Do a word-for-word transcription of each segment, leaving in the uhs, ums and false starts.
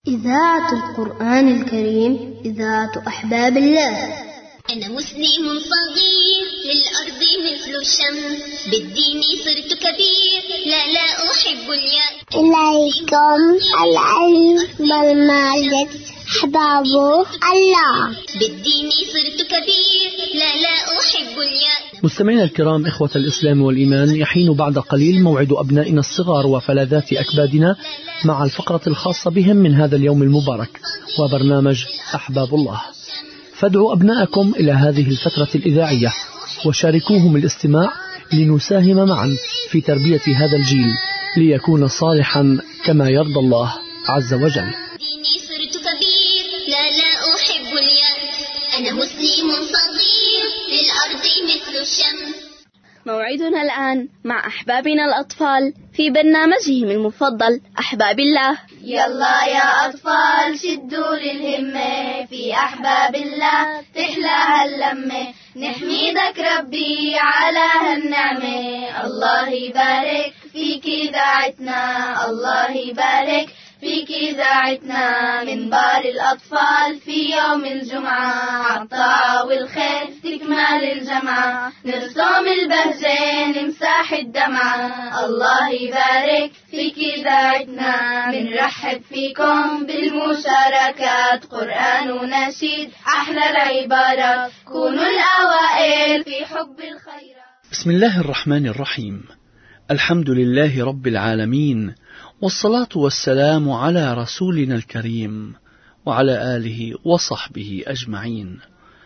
إذاعة القرآن الكريم، إذاعة أحباب الله. أنا مسلم صغير للأرض مثل الشمس، بالدين صرت كبير، لا لا أحب اليأس. إليكم العلم والمعرفة أحباب الله، بالدين صرت كبير، لا لا أحب اليأس. مستمعينا الكرام، إخوة الإسلام والإيمان، يحين بعد قليل موعد أبنائنا الصغار وفلذات أكبادنا مع الفقرة الخاصة بهم من هذا اليوم المبارك وبرنامج أحباب الله. فادعوا أبناءكم إلى هذه الفترة الإذاعية وشاركوهم الاستماع لنساهم معا في تربية هذا الجيل ليكون صالحا كما يرضى الله عز وجل. صرت كبير، لا لا أحب اليأس. أنا مسلم صغير للأرض مثل الشمس. موعدنا الآن مع أحبابنا الأطفال في برنامجهم المفضل أحباب الله. يلا يا أطفال شدوا للهمة، في أحباب الله تحلى هاللمة، نحمدك ربي على هالنعمة. الله يبارك فيك إذاعتنا، الله يبارك فيك إذاعتنا، من بار الأطفال في يوم الجمعة، عالطاعة والخير تكمل الجمعة، نرسم البهجة نمسح الدمعة. الله يبارك فيك إذاعتنا، بنرحب فيكم بالمشاركات، قرآن ونشيد أحلى العبارات، كونوا الأوائل في حب الخير. بسم الله الرحمن الرحيم. الحمد لله رب العالمين، والصلاة والسلام على رسولنا الكريم وعلى آله وصحبه أجمعين.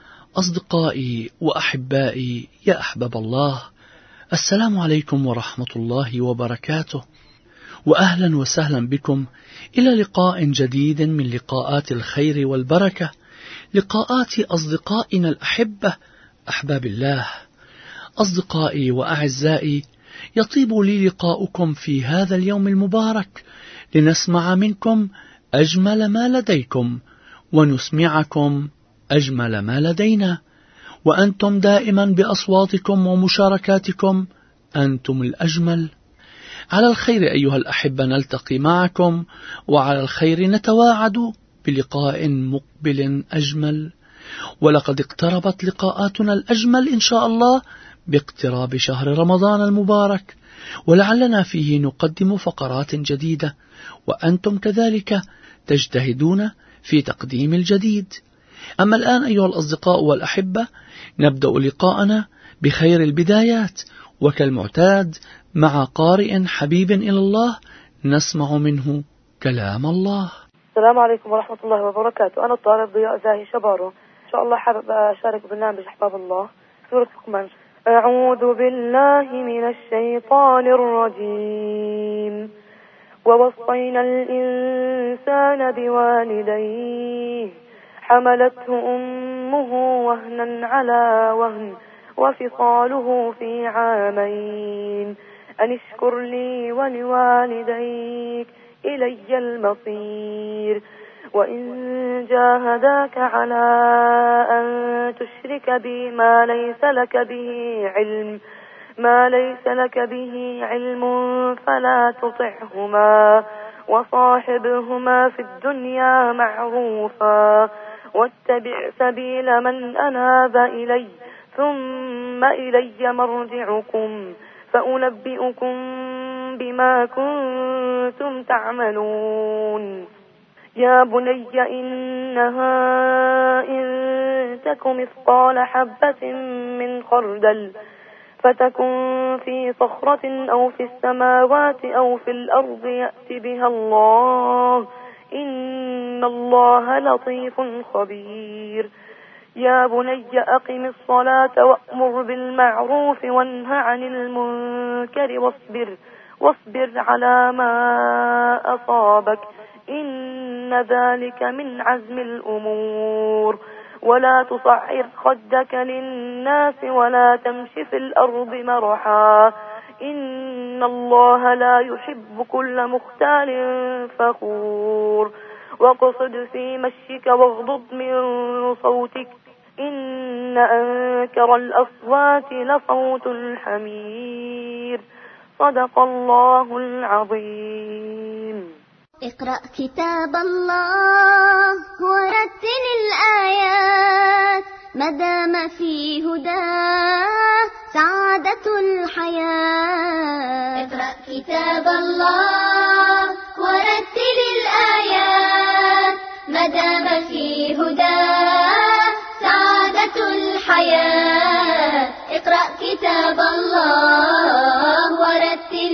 أصدقائي وأحبائي يا أحباب الله، السلام عليكم ورحمة الله وبركاته، وأهلا وسهلا بكم إلى لقاء جديد من لقاءات الخير والبركة، لقاءات أصدقائنا الأحبة أحباب الله. أصدقائي وأعزائي، يطيب لي لقاؤكم في هذا اليوم المبارك لنسمع منكم أجمل ما لديكم ونسمعكم أجمل ما لدينا، وأنتم دائما بأصواتكم ومشاركاتكم أنتم الأجمل. على الخير أيها الأحبة نلتقي معكم، وعلى الخير نتواعد بلقاء مقبل أجمل. ولقد اقتربت لقاءاتنا الأجمل إن شاء الله باقتراب شهر رمضان المبارك، ولعلنا فيه نقدم فقرات جديدة، وأنتم كذلك تجتهدون في تقديم الجديد. أما الآن أيها الأصدقاء والأحبة، نبدأ لقاءنا بخير البدايات، وكالمعتاد مع قارئ حبيب إلى الله نسمع منه كلام الله. السلام عليكم ورحمة الله وبركاته. أنا الطالب ضياء زاهي شبارو، إن شاء الله حابب أشارك برنامج أحباب الله. سورة لقمان. أعوذ بالله من الشيطان الرجيم. ووصينا الإنسان بوالديه حملته أمه وهنا على وهن وفصاله في عامين أن اشكر لي ولوالديك إلي المصير. وإن جاهداك على أن تشرك بي ما ليس لك به علم ما ليس لك به علم فلا تطعهما، وصاحبهما في الدنيا معروفا، واتبع سبيل من أناب إلي، ثم إلي مرجعكم فأنبئكم بما كنتم تعملون. يا بني إنها إن تك مثقال حبة من خردل فتكن في صخرة أو في السماوات أو في الأرض يأت بها الله، إن الله لطيف خبير. يا بني أقم الصلاة وأمر بالمعروف وانه عن المنكر واصبر واصبر على ما أصابك، إن ذلك من عزم الأمور. ولا تصعر خدك للناس ولا تمش في الأرض مرحا، إن الله لا يحب كل مختال فخور. واقصد في مشيك واغضض من صوتك، إن أنكر الأصوات لصوت الحمير. صدق الله العظيم. اقرأ كتاب الله ورتل الآيات ما دام في هداه سعادة الحياة. اقرأ كتاب الله ورتل الآيات ما دام في هداه سعادة الحياة. اقرأ كتاب الله ورتل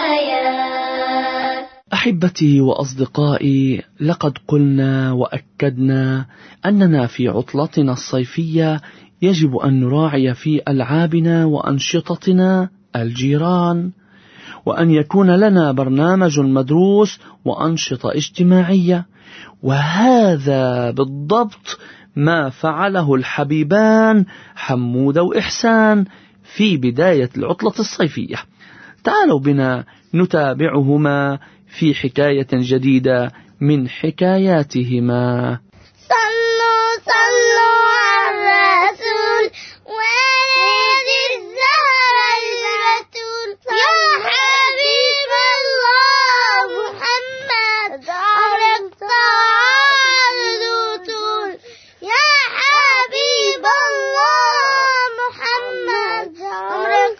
الآيات. أحبتي وأصدقائي، لقد قلنا وأكدنا أننا في عطلتنا الصيفية يجب أن نراعي في ألعابنا وأنشطتنا الجيران، وأن يكون لنا برنامج مدروس وأنشطة اجتماعية. وهذا بالضبط ما فعله الحبيبان حمود وإحسان في بداية العطلة الصيفية. تعالوا بنا نتابعهما في حكاية جديدة من حكاياتهما. صلوا صلوا على الرسول والذي الزهر البتول يا حبيب الله محمد عمرك طال طول يا حبيب الله محمد عمرك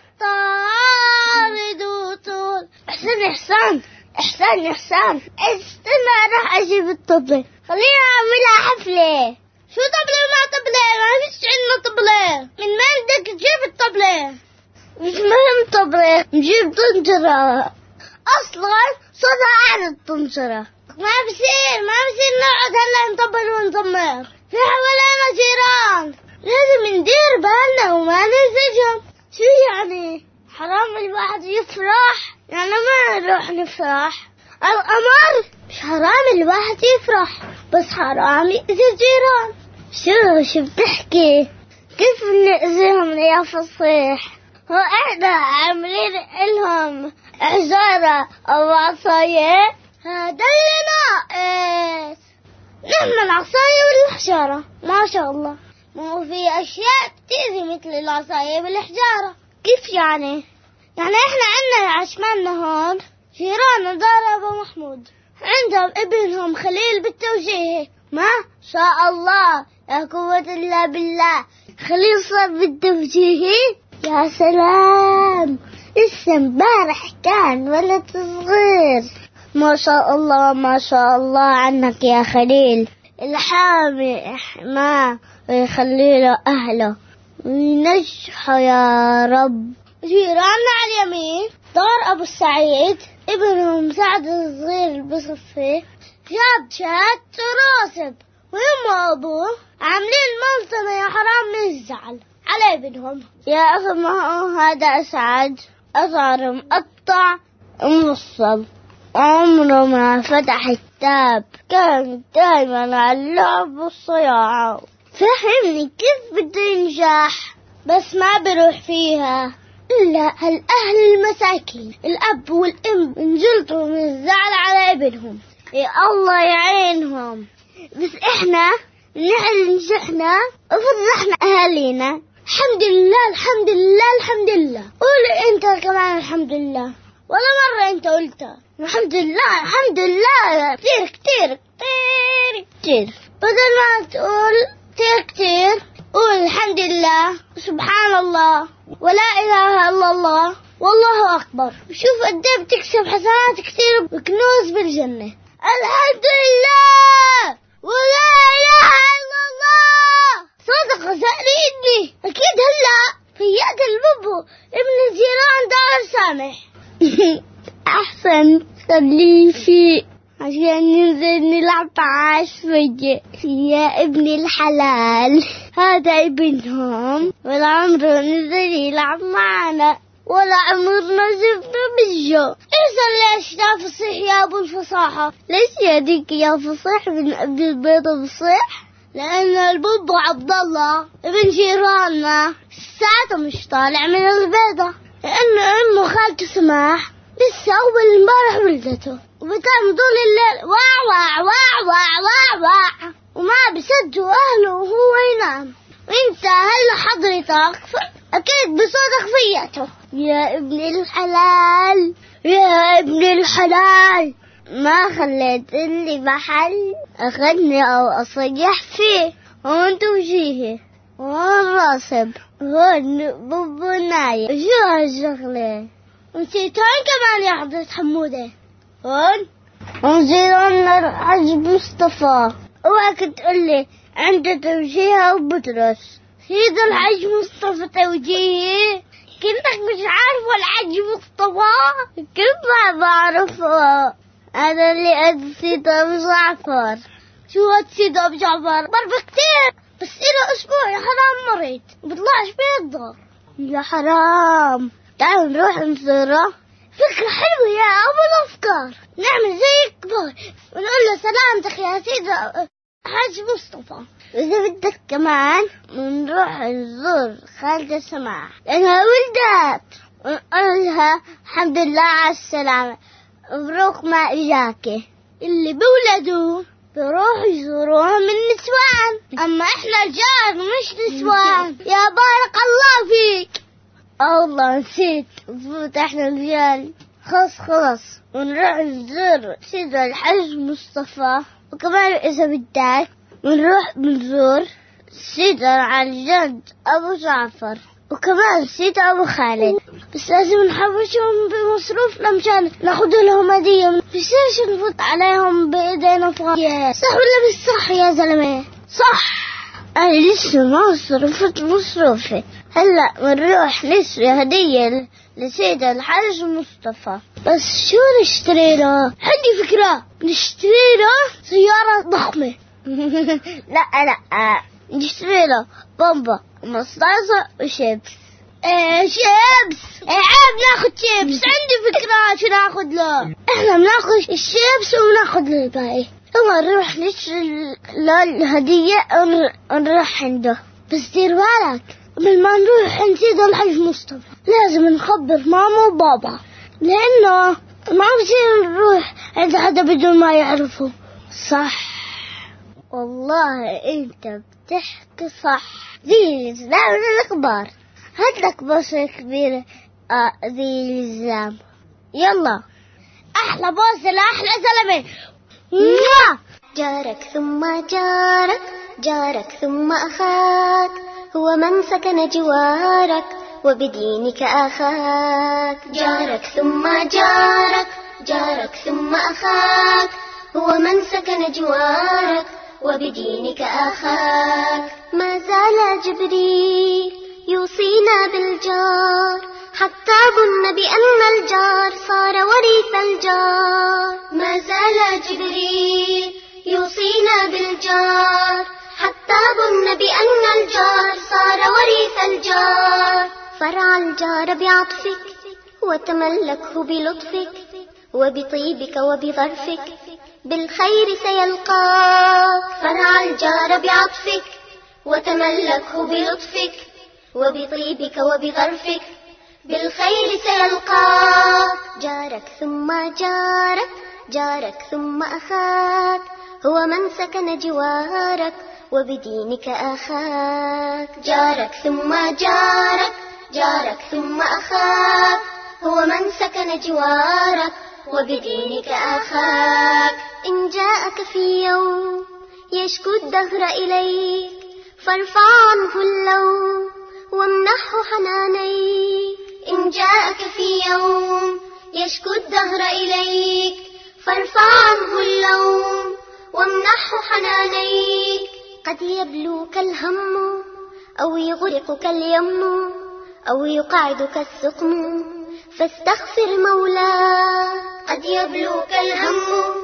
طال طول. احسن احسان احسان احسان استنى راح اجيب الطبلة، خلينا اعملها حفلة. شو طبلة وما طبلة؟ ما فيش عندنا طبلة. من ما بدك تجيب الطبلة؟ مش مهم طبلة، نجيب طنجرة. اصلا صوتها اعلى الطنجرة. ما بصير ما بصير نقعد هلا نطبل ونزمر، في حوالينا جيران، لازم ندير بالنا وما ننسجم. شو يعني حرام الواحد يفرح؟ يعني ما نروح نفرح القمر؟ مش حرام الواحد يفرح، بس حرام يأذي الجيران. شو شو بتحكي؟ كيف نأذيهم يا فصيح؟ هو احنا عاملين لهم حجارة أو عصاية؟ هذا اللي ناقص، نعمل عصاية والحجارة. ما شاء الله، مو في أشياء بتأذي مثل العصاية والحجارة. كيف يعني؟ يعني احنا عندنا عشمان نهار جيران دار ابو محمود عندهم ابنهم خليل بالتوجيه، ما شاء الله لا قوة الا بالله، خليل صار بالتوجيه. يا سلام، لسه امبارح كان ولد صغير. ما شاء الله ما شاء الله عنك يا خليل، الحامي ما ويخلي له اهله وينجحه يا رب. جيراننا على اليمين دار أبو السعيد ابنهم سعد الصغير بصفه جاب شات راسب، ويوم أبوه عاملين ملطمة يا حرام من الزعل على ابنهم. يا أخي ما هو هذا أسعد أصغر مقطع مصب، عمره ما فتح التاب، كان دايما على اللعب والصياعة. فهمني كيف بده ينجح بس ما بروح فيها إلا هالأهل المساكين، الأب والأم انجلطوا من الزعل على ابنهم. يا الله يعينهم. بس إحنا نحن نجحنا وفرحنا أهالينا. الحمد لله الحمد لله الحمد لله. قول أنت كمان الحمد لله، ولا مرة أنت قلتها الحمد لله الحمد لله كتير كتير كتير كتير، بدل ما تقول كتير كتير قول الحمد لله سبحان الله ولا إله إلا الله والله أكبر. شوف قد ايه بتكسب حسنات كتير وكنوز بالجنة. الحمد لله ولا إله إلا الله. صدق سأليني أكيد هلا في يد البابو ابن الجيران دار سامح. أحسن خليه فيه عشان ننزل نلعب معاه شوية. يا ابن الحلال هذا ابنهم ولا عمره نزل يلعب معنا ولا عمرنا شفنا بالجو. ارسل ليش يا فصيح يا ابو الفصاحة؟ ليش يا ديك يا فصيح من ابن البيضة فصيح؟ لأن البابو عبد الله ابن جيراننا ساعته مش طالع من البيضة، لأن أمه خالته سماح لسه أول امبارح ولدته، وبكان طول الليل واع واع واع واع واع واع وما بيصدقوا أهله وهو ينام. وانت هلا حضرتك أكيد بصدق فيته. يا ابن الحلال يا ابن الحلال ما خليت اللي محل أغني أو أصيح فيه. هون توجيهي، هون راسب، هون بوبو نايم. شو هالشغلة؟ نسيت هون كمان يا حضرة حمودة. هون ونزيدون الحج مصطفى. اوعك تقولي عنده توجيه وبطرس. سيد الحج مصطفى توجيهي. كنتك مش عارفه الحج مصطفى؟ كنت ما بعرفه. هذا اللي قد سيد أبو جعفر. شو هاد سيد أبو جعفر؟ ضرب كتير، بس إله أسبوع يا حرام مريض بيطلعش بيضه. يا حرام، تعالوا نروح نزوره. فكرة حلوة يا أبو الأفكار. نعمل زي كبار ونقول له سلامتك يا سيد حاج مصطفى. وإذا بدك كمان نروح نزور خالتة سماح لأنها ولدت، ونقول لها الحمد لله على السلامة، مبروك ما إجاكي. اللي بولدوا بيروحوا يزوروها من نسوان، أما إحنا رجال مش نسوان. يا بارك الله فيك. الله نسيت فوت احنا رجال. خلص خلص ونروح نزور سيد الحج مصطفى. وكمان إذا بدك ونروح بنزور سيد الجد أبو جعفر وكمان سيد أبو خالد. بس لازم نحوشهم بمصروفنا مشان ناخد لهم هدية. بصيرش نفوت عليهم بإيدينا فاضية. صح ولا مش صح يا زلمة؟ صح. أنا لسه ما صرفت مصروفي. هلا بنروح نشتري هدية لسيد الحاج مصطفى. بس شو نشتري له؟ عندي فكرة، نشتري له سيارة ضخمة. لا لا، نشتري له بومبا ومصاصة وشيبس. ايه شيبس؟ ايه عيب ناخد شيبس. عندي فكرة شو ناخد له. احنا بناخد الشيبس وبناخد له الباقي. يلا نروح نشتري له الهدية ونروح عنده. بس دير بالك قبل ما نروح عند سيد الحاج مصطفى لازم نخبر ماما وبابا، لأنه ما بصير نروح عند حدا بدون ما يعرفه. صح والله أنت بتحكي صح. ذي الزلام الكبار. هات لك بوسة كبيرة. آه ذي الزلام. يلا أحلى بوسة لأحلى زلمة. جارك ثم جارك، جارك ثم أخاك، هو من سكن جوارك وبدينك أخاك. جارك ثم جارك، جارك ثم أخاك، هو من سكن جوارك وبدينك أخاك. ما زال جبريل يوصينا بالجار حتى ظن بأن الجار صار وريث الجار. ما زال جبريل يوصينا بالجار حتى ظن بأن الجار صار وريث الجار. فرع الجار بعطفك وتملكه بلطفك وبطيبك وبظرفك بالخير سيلقاك. فرع الجار بعطفك وتملكه بلطفك وبطيبك وبظرفك بالخير سيلقاك. جارك ثم جارك، جارك ثم أخاك، هو من سكن جوارك وبدينك أخاك. جارك ثم جارك، جارك ثم أخاك، هو من سكن جوارك وبدينك أخاك. إن جاءك في يوم يشكو الدهر إليك فارفع عنه اللوم وامنحه حنانيك. إن جاءك في يوم يشكو الدهر إليك فارفع عنه اللوم وامنحه حنانيك. قد يبلوك الهم أو يغرقك اليم أو يقعدك السقم فاستغفر مولاك. قد يبلوك الهم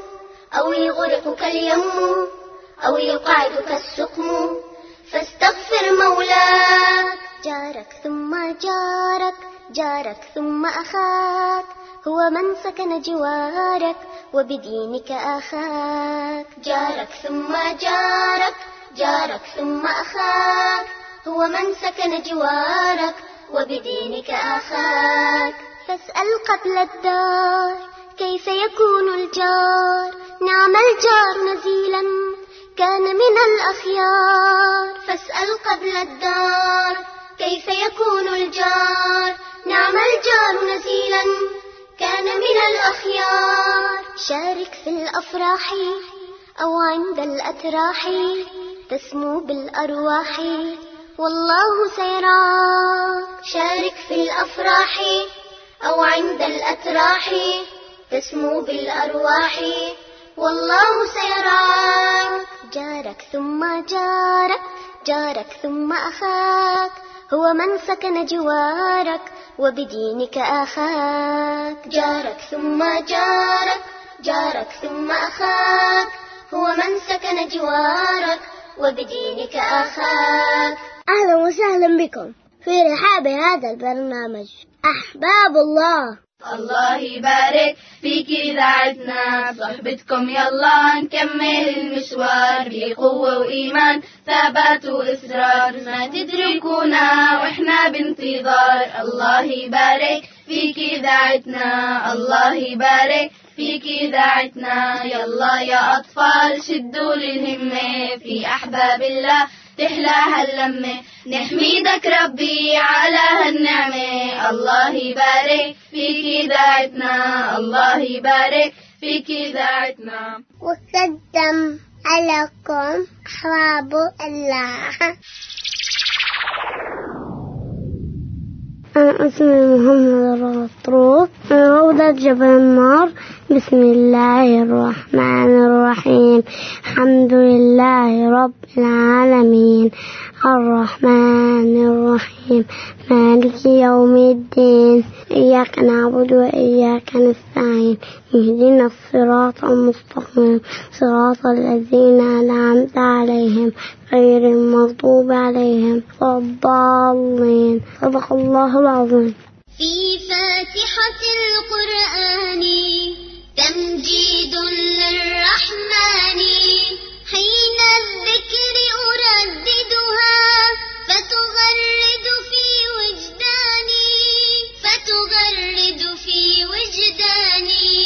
أو يغرقك اليم أو يقعدك السقم فاستغفر مولاك. جارك ثم جارك، جارك ثم أخاك، هو من سكن جوارك وبدينك أخاك. جارك ثم جارك، جارك ثم أخاك، هو من سكن جوارك وبدينك أخاك. فاسأل قبل الدار كيف يكون الجار، نعم الجار نزيلا كان من الأخيار. فاسأل قبل الدار كيف يكون الجار، نعم الجار نزيلا كان من الأخيار. شارك في الأفراح أو عند الأتراح، تسمو بالأرواح والله سيراك. شارك في الأفراح أو عند الأتراح، تسمو بالأرواح والله سيراك. جارك ثم جارك، جارك ثم أخاك، هو من سكن جوارك وبدينك أخاك. جارك ثم جارك، جارك ثم أخاك، هو من سكن جوارك وبدينك أخاك. أهلا وسهلا بكم في رحاب هذا البرنامج أحباب الله. الله يبارك فيك إذاعتنا، صحبتكم يلا نكمل المشوار بقوة وإيمان ثبات وإصرار، ما تدركونا وإحنا بانتظار. الله يبارك فيك إذاعتنا، الله يبارك فيك إذاعتنا. يلا يا أطفال شدوا للهمة، في أحباب الله تحلى هاللمة، نحميدك ربي على هالنعمة. الله يبارك فيك إذاعتنا، الله يبارك فيك إذاعتنا. وقدم عليكم أحباب الله. أنا اسمي محمد الرطروف من روضة جبل النار. بسم الله الرحمن الرحيم. الحمد لله رب العالمين، الرحمن الرحيم، مالك يوم الدين. إياك نعبد وإياك نستعين، اهدنا الصراط المستقيم، صراط الذين أنعمت عليهم غير المغضوب عليهم ولا الضالين. صدق الله العظيم. في فاتحة القرآن تمجيد للرحمن، حين الذكر أرددها فتغرد في وجداني، فتغرد في وجداني.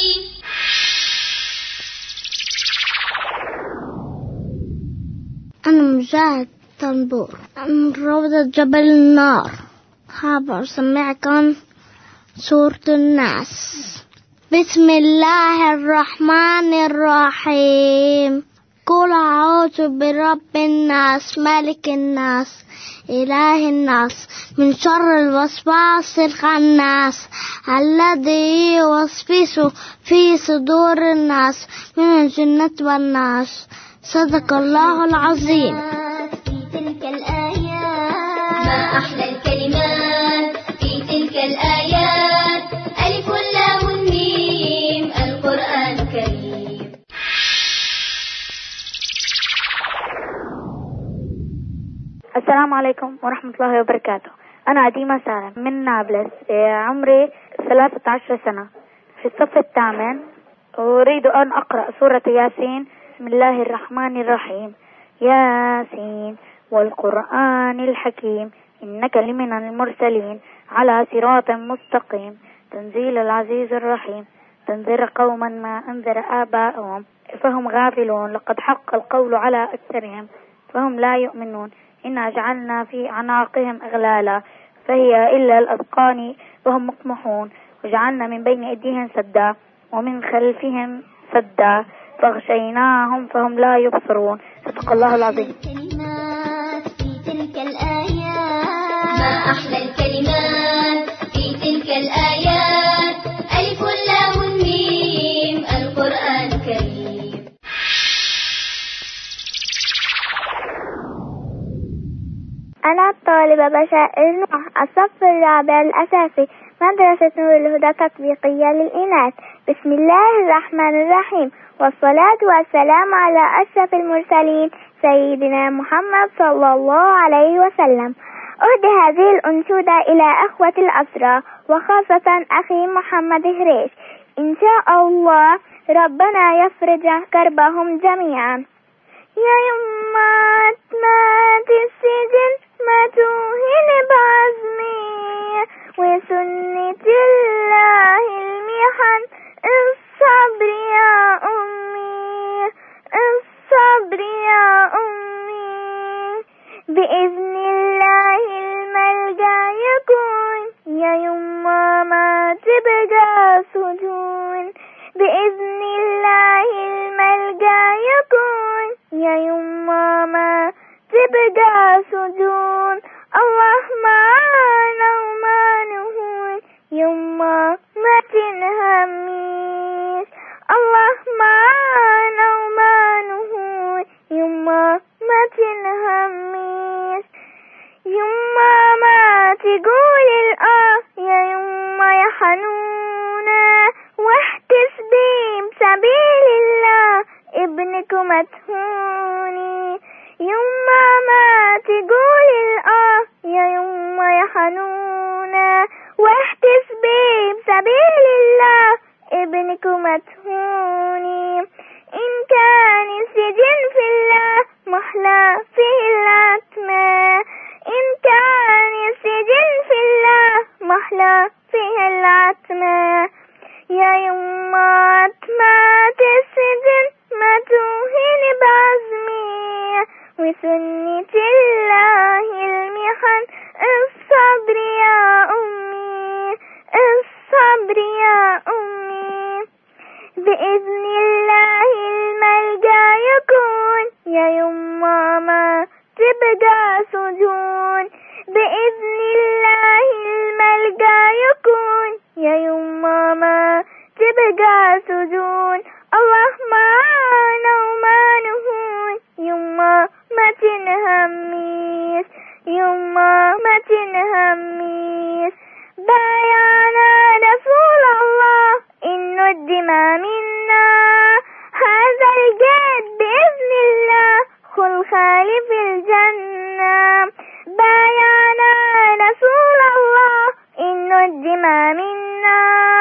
أنا مجاهد طنبور من روضة جبل النار. حاب أسمعكم سورة الناس. بسم الله الرحمن الرحيم. قل أعوذ برب الناس، ملك الناس، إله الناس، من شر الوسواس الخناس، الذي يوسوس في صدور الناس من الجنة والناس. صدق الله العظيم. في تلك الآيات ما أحلى الكلمات، في تلك الآيات ألف لام ميم، القرآن الكريم. السلام عليكم ورحمة الله وبركاته. أنا عديمة سالم من نابلس، عمري ثلاثة عشر سنة، في الصف الثامن. أريد أن أقرأ سورة ياسين. بسم الله الرحمن الرحيم. ياسين والقرآن الحكيم، إنك لمن المرسلين على صراط مستقيم، تنزيل العزيز الرحيم، تنذر قوما ما أنذر آباءهم فهم غافلون، لقد حق القول على أكثرهم فهم لا يؤمنون. إنا جعلنا في أعناقهم أغلالا فهي إلا الأذقان وهم مقمحون، وجعلنا من بين أيديهم سدا ومن خلفهم سدا فاغشيناهم فهم لا يبصرون. صدق الله العظيم. الكلمات في تلك الآيات ما أحلى الكلمات، في تلك الآيات ألف لام ميم، القرآن الكريم. أنا الطالبة بشائر نوح، الصف الرابع الأساسي، مدرسة نور الهدى التطبيقية للإناث. بسم الله الرحمن الرحيم، والصلاة والسلام على أشرف المرسلين سيدنا محمد صلى الله عليه وسلم. أهدي هذه الأنشودة إلى أخوة الأسرى وخاصة أخي محمد هريش. إن شاء الله ربنا يفرج كربهم جميعا. يا يمات مات السجن ما توهن بعزمي، وسنة الله المحن الصبر يا أمي، الصبر يا أمي، بإذن الله الملجأ يكون، يا يما ما تبقى تبقى سجون. الله معانا وما نهون يما ما تنهميش. الله معانا وما نهون يما ما تنهميش. يما ما تقول الآه يا يما يا حنونة، واحتسبي بسبيل الله ابنك مدهوني. يما ما تقول الآه يا يما يا حنونة، واحتسبي بسبيل الله ابنك مدهوني. إن كان السجن في الله محلى فيه العتمة، إن كان السجن في الله محلى فيه العتمة. يا يما عتمة السجن ما توهن بعزمي، وسنة الله المحن الصبر يا أمي، الصبر يا أمي. بإذن الله الملجأ يكون يا يما ما تبقى سجون. بإذن الله الملجأ يكون يا يما ما تبقى سجون. الله معانا وما نهون يما ما تنهميش، يما ما تنهميش. بايعنا رسول الله إنه الدماء منا، هذا الجد بإذن الله خل خالي في الجنة. بايعنا رسول الله إنه الدماء منا،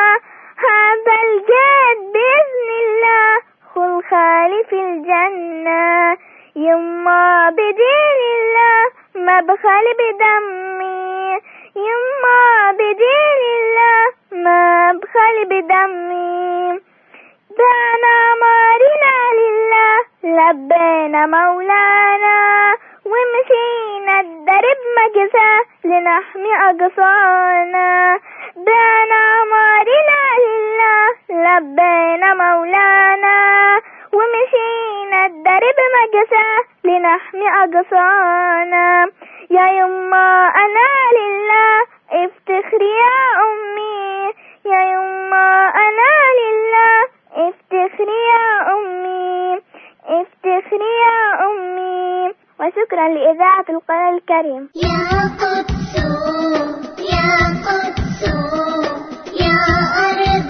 هذا الجد بإذن الله خل خالي في الجنة. يما بدين الله ما بخل بدمي، يما بدين الله ما بخل بدمي. دعنا مارنا لله لبينا مولانا، ومشينا الدرب مجزا لنحمي أقصانا. دعنا مارنا لله لبينا مولانا، ومشينا الدرب مجزا لنحمي أقصانا. يا يما أنا لله افتخري يا أمي، يا يما أنا لله افتخري يا أمي، افتخري يا أمي. وشكرا لإذاعة القرآن الكريم. يا قدس يا قدس يا أرض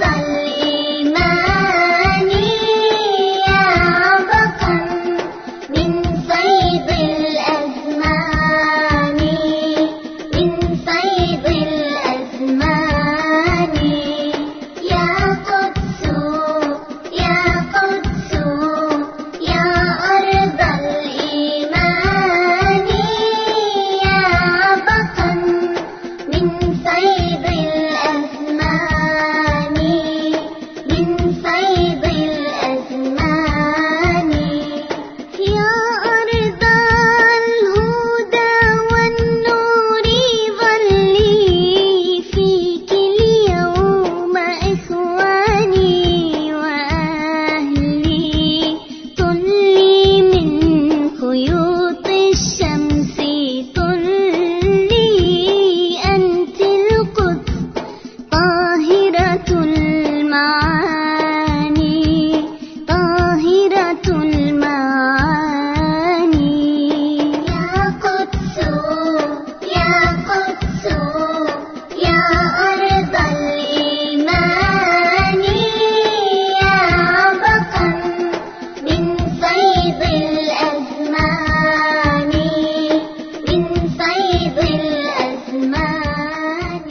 الإيمان، يا بطن من صيد الأزمان، من صيد الأزمان. يا قدس يا قدس يا أرض الإيمان، يا بطن من صيد الأزمان، من صيد الأزمان. يا أرض الهدى والنور ظلي فيك اليوم إخواني وأهلي، طلي من خيوط الشمس طلي، أنت القدس طاهرة المعاني، طاهرة المعاني. يا قدس يا قدس يا أرض الإيمان، يا بطن من صيد الأزمان، من صيد الأزمان.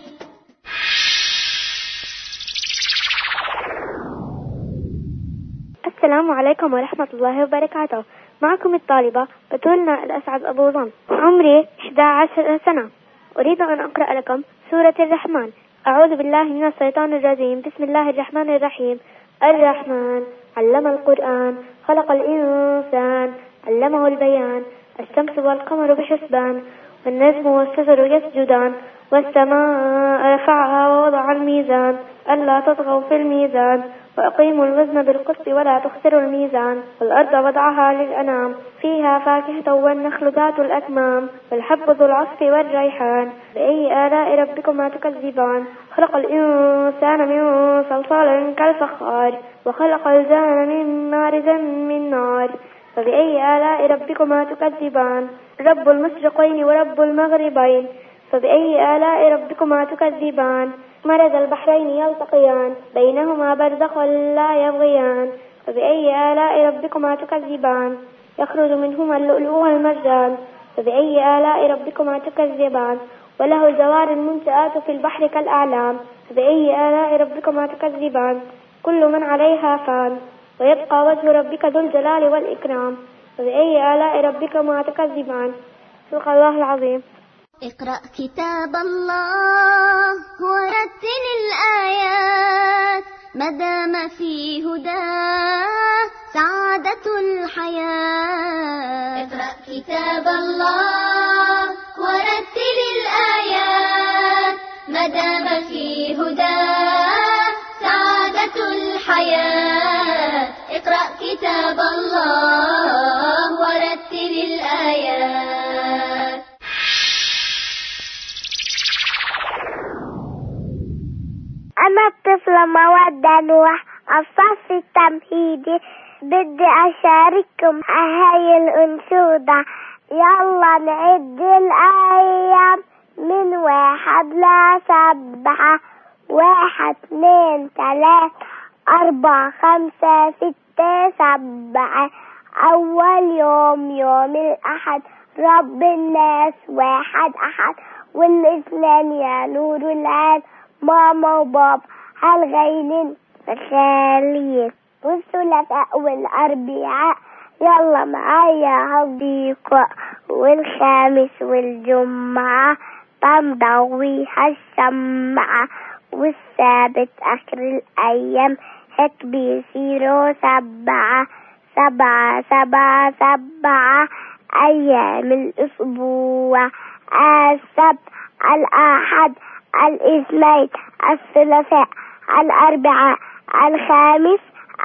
السلام عليكم ورحمة الله وبركاته. معكم الطالبة بتولنا الأسعد أبو ظن، عمري إحدى عشرة سنة. أريد أن أقرأ لكم سورة الرحمن. أعوذ بالله من الشيطان الرجيم. بسم الله الرحمن الرحيم. الرحمن علم القرآن، خلق الإنسان، علمه البيان. الشمس والقمر بحسبان، والنجم والشجر يسجدان، والسماء رفعها ووضع الميزان، ألا تطغوا في الميزان وأقيموا الوزن بالقسط ولا تخسروا الميزان. والأرض وضعها للأنام فيها فاكهة والنخل ذات الأكمام والحب ذو العصف والريحان. بأي آلاء ربكما تكذبان؟ خلق الإنسان من صلصال كالفخار وخلق الجان من مارج من نار. فبأي آلاء ربكما تكذبان؟ رب المشرقين ورب المغربين. فبأي آلاء ربكما تكذبان؟ مرج البحرين يلتقيان بينهما برزخ لا يبغيان. فبأي آلاء ربكما تكذبان؟ يخرج منهما اللؤلؤ والمرجان. فبأي آلاء ربكما تكذبان؟ وله الجوار المنشآت في البحر كالأعلام. فبأي آلاء ربكما تكذبان؟ كل من عليها فان ويبقى وجه ربك ذو الجلال والإكرام. فبأي آلاء ربكما تكذبان؟ صدق الله العظيم. اقرأ كتاب الله ورتل الآيات ما دام في هداه سعادة الحياة. اقرأ كتاب الله ورتل الآيات ما دام في هداه سعادة الحياة. اقرأ كتاب الله ورتل الآيات. أنا الطفلة مودة نوح الصف التمهيدي بدي أشارككم هاي الأنشودة. يلا نعد الأيام من واحد لسبعة. واحد اثنين ثلاث أربعة خمسة ستة سبعة. أول يوم يوم الأحد رب الناس واحد أحد. والاثنين يا نور العين ماما وبابا هالغينين الخاليين. والثلاثاء والأربعاء يلا معايا هالضيق. والخامس والجمعة تنضويها الشمعة. والسابت آخر الأيام هيك بيصيروا سبعة. سبعة سبعة سبعة أيام الأسبوع. السبت الأحد الاثنين الثلاثاء الأربعاء الخامس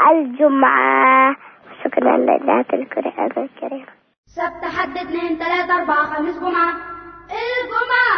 الجمعة. شكرا لله القرآن الكريم. سبت حد اثنين ثلاثة أربعة خمس جمعة. الجمعة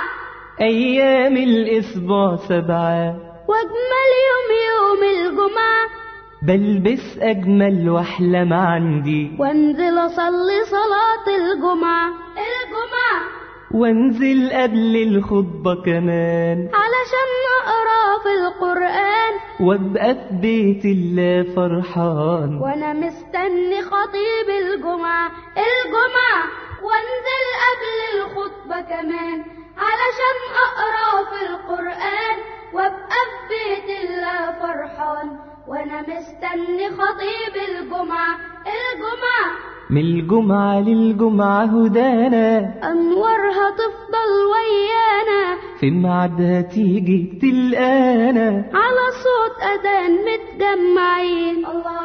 أيام الأسبوع سبعة. وأجمل يوم يوم الجمعة. بلبس أجمل وأحلم عندي وانزل أصلي صلاة الجمعة. الجمعة وانزل قبل الخطبة كمان علشان نقرأ في القرآن. وابقى في بيت الله فرحان وانا مستني خطيب الجمعة. الجمعة وانزل قبل الخطبة كمان علشان أقرأ في القرآن. وابقى في بيت الله فرحان وانا مستني خطيب الجمعة. الجمعة من الجمعة للجمعة هدانا أنورها تفضل ويانا. في ميعادها تيجي تلقانا على صوت أذان متجمعين.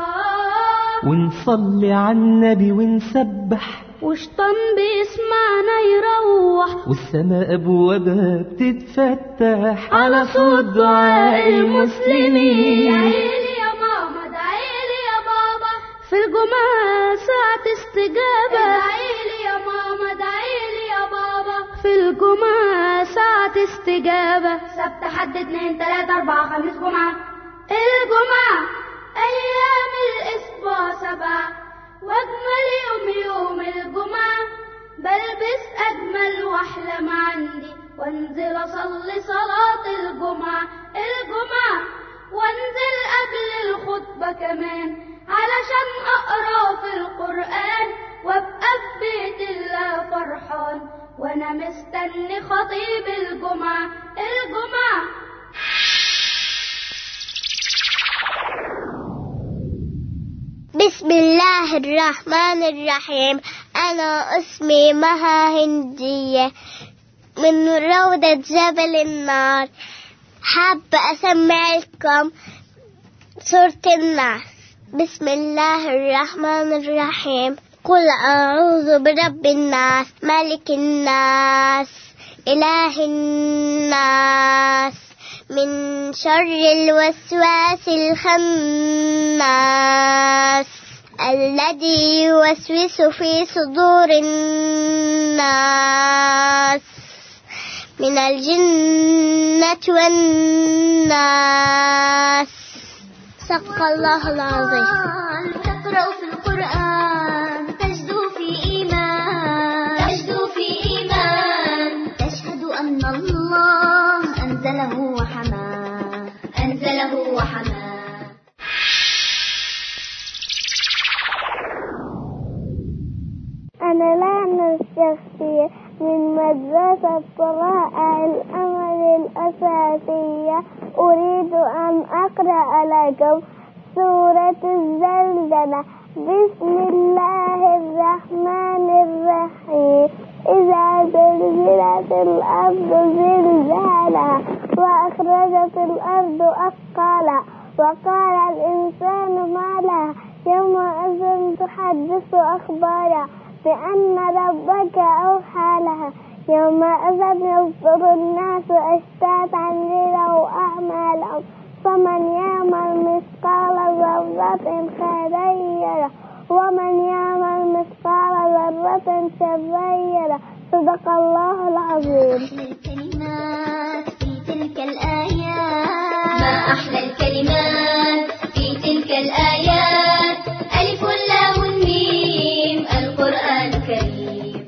الله ونصلي على النبي ونسبح. وشطن بيسمعنا يروح. والسماء أبوابها بتتفتح على صوت دعاء المسلمين. دعيلي يا ماما دعيلي يا بابا في الجمعة ساعة استجابة. دعيلي يا ماما دعيلي يا بابا في الجمعة ساعة استجابة. سبت حد اثنين ثلاثة أربعة خمس جمعة. الجمعة أيام الأسبوع سبعة. وأجمل يوم يوم الجمعة. بلبس أجمل وأحلم عندي وانزل أصلي صلاة الجمعة. الجمعة وانزل قبل الخطبة كمان علشان أقرأ في القرآن. وابقى في بيت الله فرحان وانا مستني خطيب الجمعة. الجمعة بسم الله الرحمن الرحيم. أنا اسمي مها هندية من روضة جبل النار. حابة أسمع لكم سورة الناس. بسم الله الرحمن الرحيم. قل أعوذ برب الناس ملك الناس إله الناس من شر الوسواس الخناس الذي يوسوس في صدور الناس من الجنة والناس. صدق الله العظيم. تقرأ في القرآن تجدو في إيمان تجدو في إيمان تشهد أن الله أنزله وحماه أنزله وحماه. أنا لعنة الشخصية من مدرسة طلائع الأمل الأساسية. أريد أن أقرأ لكم سورة الزلزلة. بسم الله الرحمن الرحيم. إذا زلزلت الأرض زلزالها وأخرجت الأرض أثقالها وقال الإنسان ما لها يومئذ تحدث أخبارها بأن ربك أوحى لها يومئذ يصدر الناس أشتاتا ليروا أعمالهم فمن يعمل مثقال ذرة خيرا يره ومن يعمل مثقال ذرة شرا يره. صدق الله العظيم. الكلمات في تلك الآيات ما أحلى الكلمات في تلك الآيات ألف لام ميم القرآن الكريم.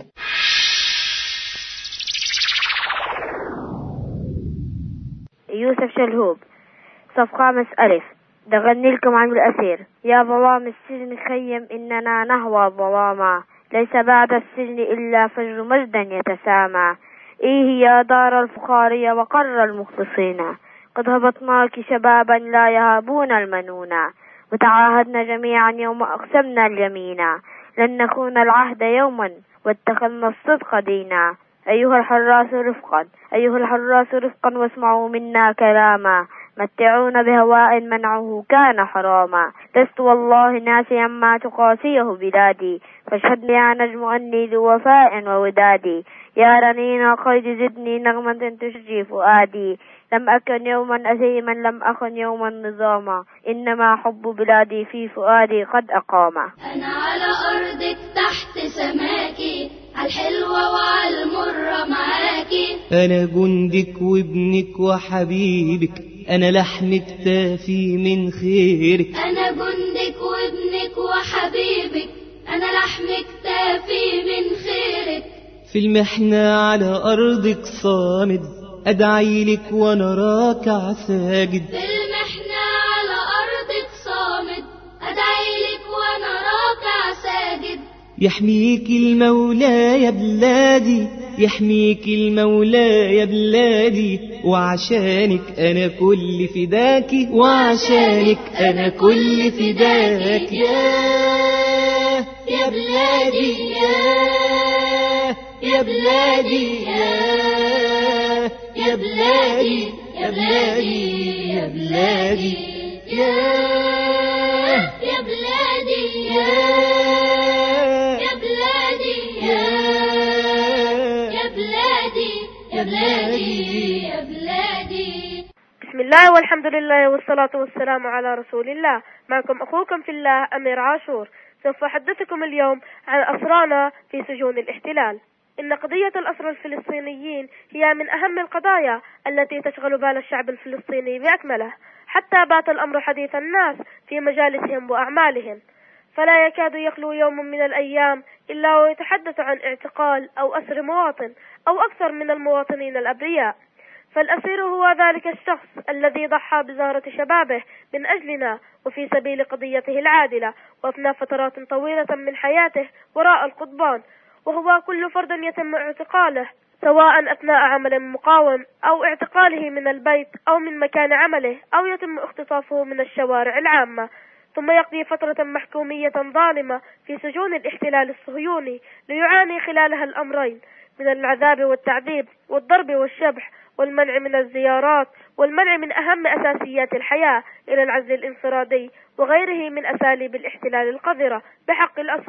يوسف شلهوب صف خامس ألف. دغني لكم عن الأسير. يا ظلام السجن خيم إننا نهوى ظلاما ليس بعد السجن إلا فجر مجدا يتسامى. إيه يا دار الفخارية وقر المخلصين قد هبطناك شبابا لا يهابون المنونا وتعاهدنا جميعا يوم أقسمنا اليمينا لن نخون العهد يوما واتخذنا الصدق دينا. أيها الحراس رفقا أيها الحراس رفقا واسمعوا منا كلاما متعون بهواء منعه كان حراما. لست والله ناسيا ما تقاسيه بلادي فاشهد يا نجم أني ذو وفاء وودادي. يا رنين قيد زدني نغمة تشجي فؤادي لم أكن يوما أثيما لم أكن يوما نظاما إنما حب بلادي في فؤادي قد أقاما. أنا على أرضك تحت سماكي الحلوة والمرة معاكي. أنا جندك وابنك وحبيبك أنا لحم كتافي من خيرك. أنا جندك وابنك وحبيبك أنا لحم كتافي من خيرك. في المحنة على أرضك صامد أدعي لك وأنا راكع ساجد. في المحنة على أرضك صامد أدعي لك وأنا راكع ساجد. يحميك المولى يا بلادي يحميك المولى يا بلادي وعشانك أنا كل فداكي وعشانك أنا كل فداكي. يا يا بلادي يا يا بلادي يا يا بلادي يا بلادي يا بلادي يا يا بلادي يا يا بلادي يا يا بلادي يا بلادي يا بلادي. بسم الله والحمد لله والصلاة والسلام على رسول الله. معكم أخوكم في الله أمير عاشور. سوف أحدثكم اليوم عن أسرانا في سجون الاحتلال. إن قضية الأسرى الفلسطينيين هي من أهم القضايا التي تشغل بال الشعب الفلسطيني بأكمله حتى بات الأمر حديث الناس في مجالسهم وأعمالهم. فلا يكاد يخلو يوم من الأيام إلا ويتحدث عن اعتقال أو أسر مواطن أو أكثر من المواطنين الأبرياء. فالأسير هو ذلك الشخص الذي ضحى بزهرة شبابه من أجلنا وفي سبيل قضيته العادلة وأثناء فترات طويلة من حياته وراء القضبان. وهو كل فرد يتم اعتقاله سواء أثناء عمل مقاوم أو اعتقاله من البيت أو من مكان عمله أو يتم اختطافه من الشوارع العامة ثم يقضي فترة محكومية ظالمة في سجون الاحتلال الصهيوني ليعاني خلالها الأمرين من العذاب والتعذيب والضرب والشبح والمنع من الزيارات والمنع من أهم أساسيات الحياة إلى العزل الانفرادي وغيره من أساليب الاحتلال القذرة بحق الأسرى.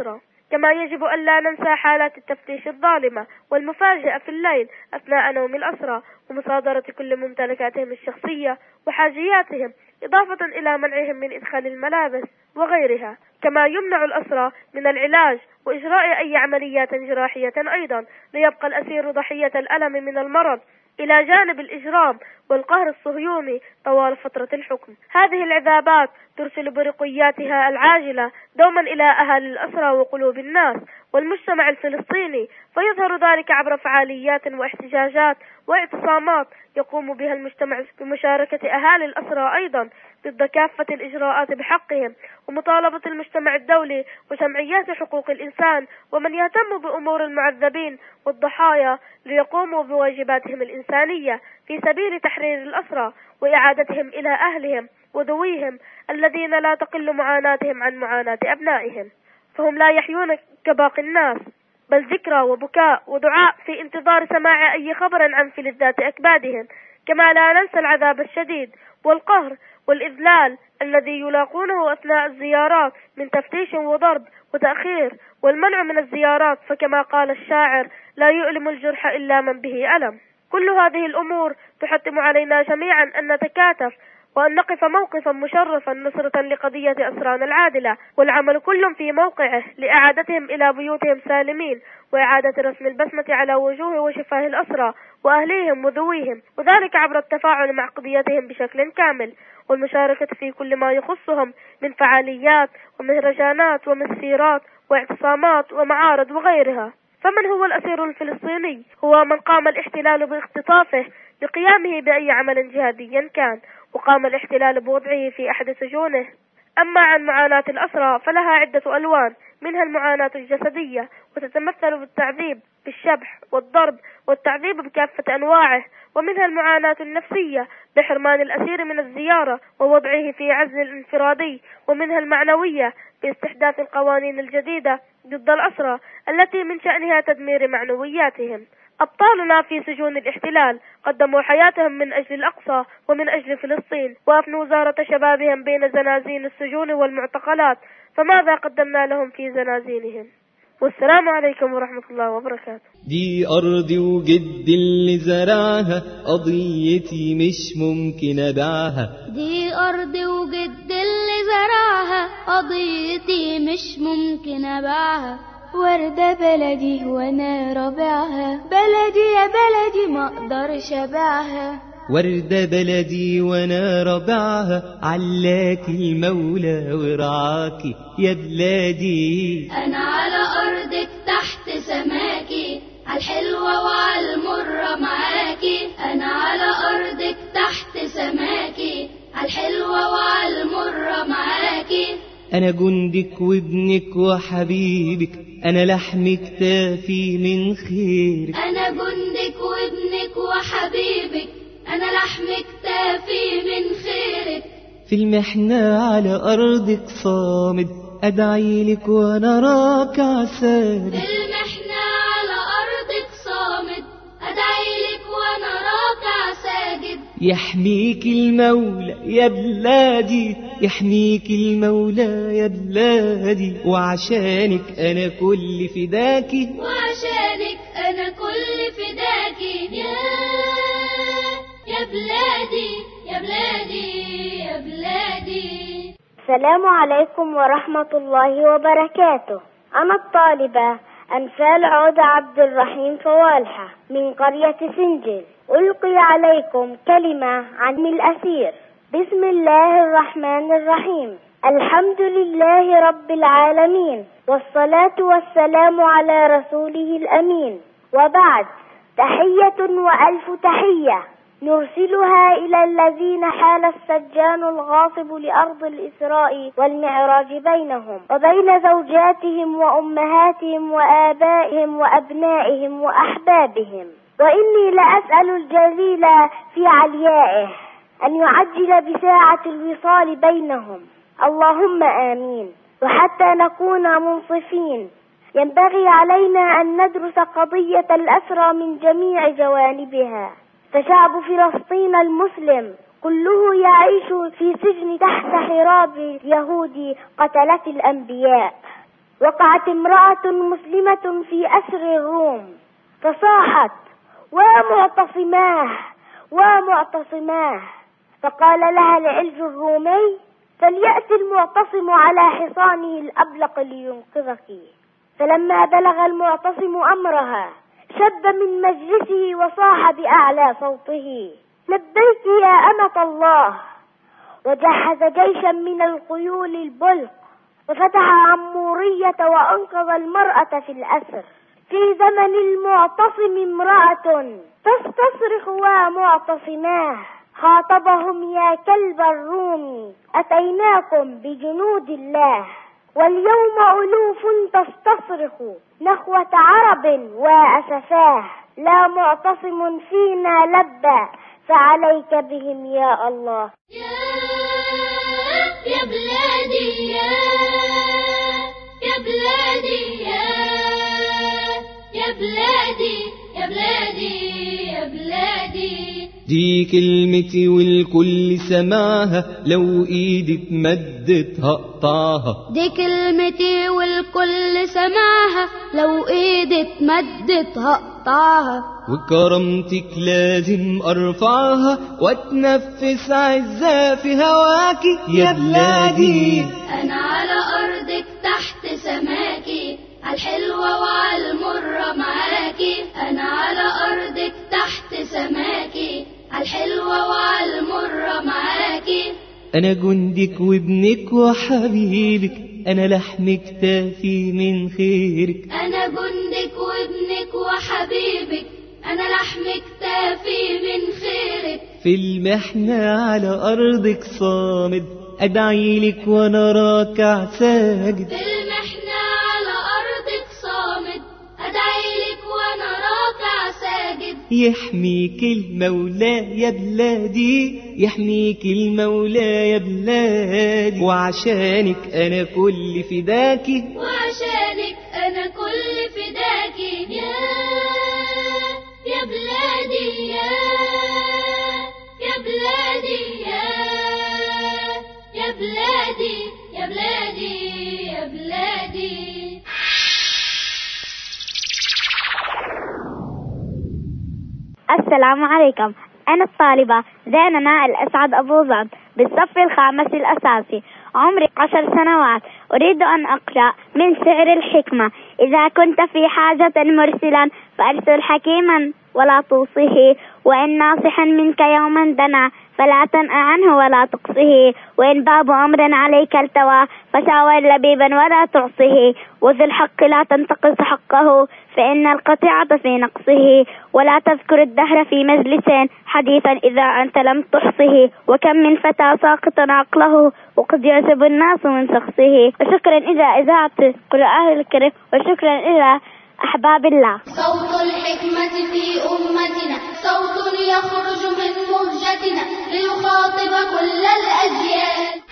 كما يجب أن لا ننسى حالات التفتيش الظالمة والمفاجئة في الليل أثناء نوم الأسرى ومصادرة كل ممتلكاتهم الشخصية وحاجياتهم، إضافة إلى منعهم من إدخال الملابس وغيرها. كما يمنع الأسرى من العلاج وإجراء أي عمليات جراحية أيضا، ليبقى الأسير ضحية الألم من المرض إلى جانب الإجرام والقهر الصهيوني طوال فترة الحكم. هذه العذابات ترسل برقياتها العاجلة دوما إلى أهالي الأسرى وقلوب الناس والمجتمع الفلسطيني، فيظهر ذلك عبر فعاليات واحتجاجات واعتصامات يقوم بها المجتمع بمشاركة أهالي الأسرى أيضا ضد كافة الإجراءات بحقهم، ومطالبة المجتمع الدولي وجمعيات حقوق الإنسان ومن يهتم بأمور المعذبين والضحايا ليقوموا بواجباتهم الإنسانية في سبيل تحرير الأسرى وإعادتهم إلى أهلهم وذويهم الذين لا تقل معاناتهم عن معاناة أبنائهم، فهم لا يحيون كباقي الناس، بل ذكرى وبكاء ودعاء في انتظار سماع أي خبر عن فلذات أكبادهم. كما لا ننسى العذاب الشديد والقهر والإذلال الذي يلاقونه أثناء الزيارات من تفتيش وضرب وتأخير والمنع من الزيارات، فكما قال الشاعر: لا يؤلم الجرح إلا من به ألم. كل هذه الأمور تحتم علينا جميعا أن نتكاتف وأن نقف موقفا مشرفا نصرة لقضية أسرانا العادلة، والعمل كل في موقعه لإعادتهم إلى بيوتهم سالمين، وإعادة رسم البسمة على وجوه وشفاه الأسرى وأهليهم وذويهم، وذلك عبر التفاعل مع قضيتهم بشكل كامل والمشاركة في كل ما يخصهم من فعاليات ومهرجانات ومسيرات واعتصامات ومعارض وغيرها. فمن هو الأسير الفلسطيني؟ هو من قام الاحتلال باختطافه لقيامه بأي عمل جهادي كان، وقام الاحتلال بوضعه في أحد سجونه. أما عن معاناة الأسرى فلها عدة ألوان، منها المعاناة الجسدية وتتمثل بالتعذيب بالشبح والضرب والتعذيب بكافة أنواعه، ومنها المعاناة النفسية بحرمان الأسير من الزيارة ووضعه في عزل انفرادي، ومنها المعنوية باستحداث القوانين الجديدة ضد الأسرى التي من شأنها تدمير معنوياتهم. أبطالنا في سجون الاحتلال قدموا حياتهم من أجل الأقصى ومن أجل فلسطين، وأفنوا وزارة شبابهم بين زنازين السجون والمعتقلات، فماذا قدمنا لهم في زنازينهم؟ والسلام عليكم ورحمة الله وبركاته. دي أرضي وجد اللي زرعها، قضيتي مش ممكن أبيعها. دي أرضي وجد اللي زرعها، قضيتي مش ممكن أبيعها. وردة بلدي وانا ربعها، بلدي يا بلدي ما اقدرش ابيعها. وردة بلدي وانا ربعها، علاكي المولى ورعاكي يا بلادي. انا على ارضك تحت سماكي، عالحلوة وعالمرة معاكي. انا على ارضك تحت سماكي، عالحلوة وعالمرة معاكي. أنا جندك وابنك وحبيبك، أنا لحم كتافي من خيرك. أنا جندك وابنك وحبيبك، أنا لحم كتافي من خيرك. في المحنة على أرضك صامد، أدعيلك وأنا راكع ساجد. في المحنة على أرضك صامد، أدعيلك وأنا راكع ساجد. يحميك المولى يا بلادي، يحميك المولى يا بلادي. وعشانك أنا كل فداكي، وعشانك أنا كل فداكي. يا يا بلادي يا بلادي يا بلادي. السلام عليكم ورحمة الله وبركاته. أنا الطالبة أنفال عودة عبد الرحيم فوالحة من قرية سنجل. ألقي عليكم كلمة عن الأسير. بسم الله الرحمن الرحيم. الحمد لله رب العالمين، والصلاة والسلام على رسوله الأمين، وبعد. تحية وألف تحية نرسلها إلى الذين حال السجان الغاصب لأرض الإسراء والمعراج بينهم وبين زوجاتهم وأمهاتهم وآبائهم وأبنائهم وأحبابهم. وإني لأسأل الجليل في عليائه أن يعجل بساعة الوصال بينهم، اللهم آمين. وحتى نكون منصفين ينبغي علينا أن ندرس قضية الأسرى من جميع جوانبها. فشعب فلسطين المسلم كله يعيش في سجن تحت حراب يهود قتلة الأنبياء. وقعت امرأة مسلمة في أسر الروم فصاحت: ومعتصماه ومعتصماه. فقال لها العلج الرومي: فليأتي المعتصم على حصانه الأبلق لينقذك. فلما بلغ المعتصم أمرها شب من مجلسه وصاح بأعلى صوته: لبيك يا أمة الله. وجهز جيشا من الخيول البلق وفتح عمورية وأنقذ المرأة في الأسر. في زمن المعتصم امرأة تستصرخ: ومعتصماه. خاطبهم: يا كلب الروم أتيناكم بجنود الله، واليوم ألوف تستصرخ نخوة عرب وأسفاه. لا معتصم فينا لبى فعليك بهم يا الله. يا يا بلادي يا يا بلادي يا يا بلادي يا بلادي يا بلادي. دي كلمتي والكل سمعها، لو ايدي اتمدت هقطعها. دي كلمتي والكل سمعها، لو ايدي اتمدت هقطعها. وكرامتك لازم ارفعها واتنفس عزة في هواكي يا بلادي. انا على ارضك تحت سماكي، عالحلوة وعالمرة معاكي. انا على ارضك تحت سماكي، عالحلوة وعالمرة معاكي. انا جندك وابنك وحبيبك، انا لحمك تافي من خيرك. انا جندك وابنك وحبيبك، انا لحمك تافي من خيرك. في المحنة على ارضك صامد، ادعيلك وانا راكع ساجد. في المحنة على ارضك صامد، ادعيلك وانا راكع ساجد. يحميك المولى يا بلادي، يحميك المولى يا بلادي. وعشانك انا كل فداكي، وعشانك انا كل فداكي. يا يا بلادي يا يا بلادي يا يا بلادي يا بلادي يا بلادي. السلام عليكم. أنا الطالبة زيننا الأسعد أبو زعد بالصف الخامس الأساسي، عمري عشر سنوات. أريد أن أقرأ من شعر الحكمة: إذا كنت في حاجة مرسلا فأرسل حكيما ولا توصيه، وإن ناصحا منك يوما دنا فلا تنأ عنه ولا تقصه، وإن باب أمر عليك التوى فشاور لبيبا ولا تعصه، وذي الحق لا تنتقص حقه فإن القطيعة في نقصه، ولا تذكر الدهر في مجلس حديثا إذا أنت لم تحصه، وكم من فتى ساقط عقله وقد يعجب الناس من شخصه. وشكرا إلى إذاعة القرآن الكريم، وشكرا إلى أحباب الله. صوت الحكمة في أمتنا، صوت يخرج من مهجتنا ليخاطب كل الأجيال.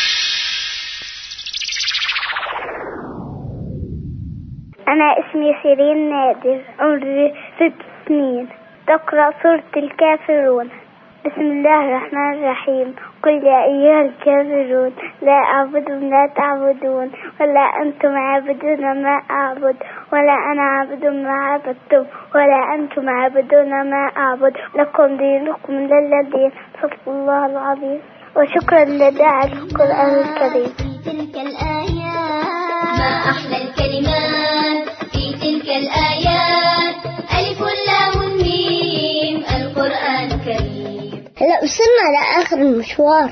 أنا اسمي شيرين نادر، عمري ست سنين، تقرأ سورة الكافرون. بسم الله الرحمن الرحيم. قل يا أيها الكافرون لا أعبد ما تعبدون، ولا أنتم عابدون ما أعبد، ولا أنا عابد ما عبدتم، ولا أنتم عابدون ما أعبد، لكم دينكم للذين. صدق الله العظيم. وشكرا لداعي القرآن الكريم. في تلك الآيات ما أحلى الكلمات، في تلك الآيات ألف لام ميم، القرآن الكريم. هلا وصلنا لآخر المشوار.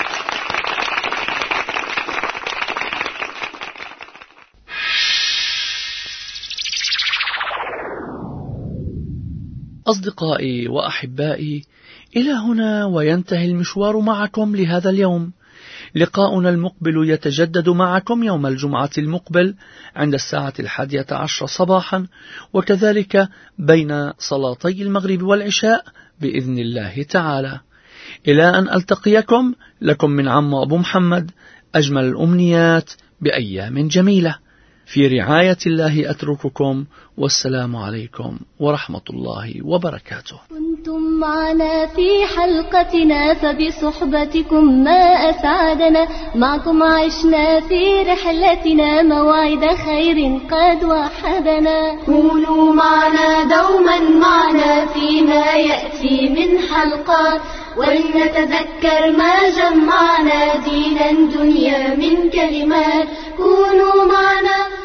أصدقائي وأحبائي، إلى هنا وينتهي المشوار معكم لهذا اليوم. لقاؤنا المقبل يتجدد معكم يوم الجمعة المقبل عند الساعة الحادية عشر صباحا، وكذلك بين صلاتي المغرب والعشاء بإذن الله تعالى. إلى أن ألتقيكم، لكم من عم أبو محمد أجمل الأمنيات بأيام جميلة. في رعاية الله أترككم، والسلام عليكم ورحمة الله وبركاته. كنتم معنا في حلقتنا فبصحبتكم ما أسعدنا، معكم عشنا في رحلتنا موعد خير قد وحدنا. كونوا معنا دوما معنا فيما يأتي من حلقات، ولنتذكر ما جمعنا دينا دنيا من كلمات. كونوا معنا